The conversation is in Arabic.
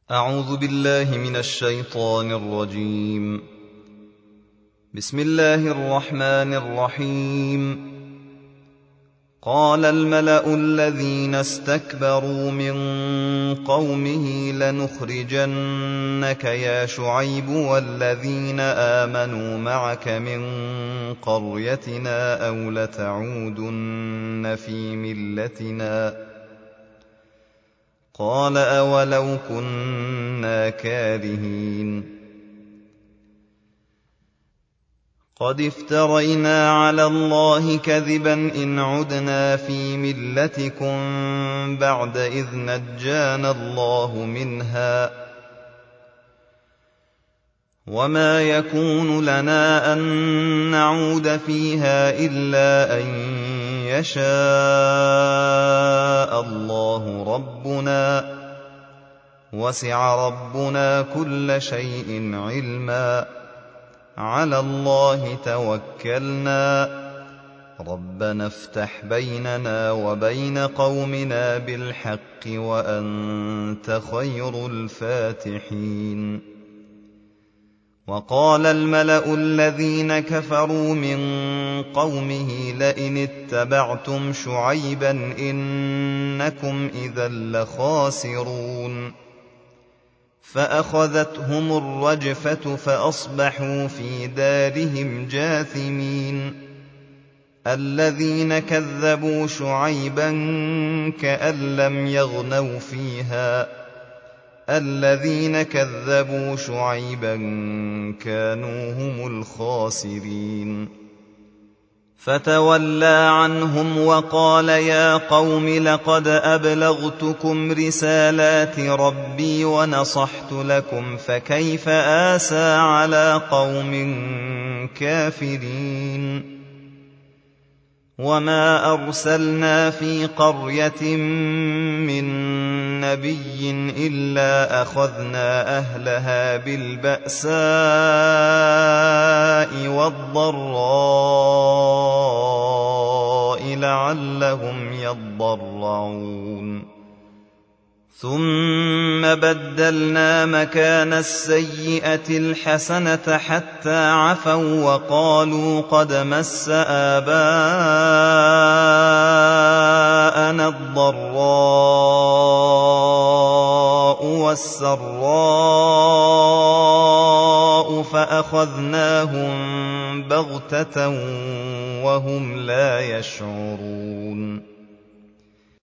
أعوذ بالله من الشيطان الرجيم. بسم الله الرحمن الرحيم. قال الملأ الذين استكبروا من قومه لنخرجنك يا شعيب والذين آمنوا معك من قريتنا أو لتعودن في ملتنا. قال أولو كنا كارهين. قد افترينا على الله كذبا إن عدنا في ملتكم بعد إذ نجانا الله منها وما يكون لنا أن نعود فيها إلا أن يشاء الله ربنا وسع ربنا كل شيء علما على الله توكلنا ربنا افتح بيننا وبين قومنا بالحق وأنت خير الفاتحين. وقال الملأ الذين كفروا من قومه لئن اتبعتم شعيبا إنكم إذا لخاسرون. فأخذتهم الرجفة فأصبحوا في دارهم جاثمين. الذين كذبوا شعيبا كأن لم يغنوا فيها الذين كذبوا شعيبا كانوا هم الخاسرين. فتولى عنهم وقال يا قوم لقد أبلغتكم رسالات ربي ونصحت لكم فكيف آسى على قوم كافرين. وما أرسلنا في قرية من نبي إلا أخذنا أهلها بالبأساء والضراء لعلهم يضرعون. ثم بدلنا مكان السيئة الحسنة حتى عفوا وقالوا قد مس آباءنا الضراء والسراء فأخذناهم بغتة وهم لا يشعرون.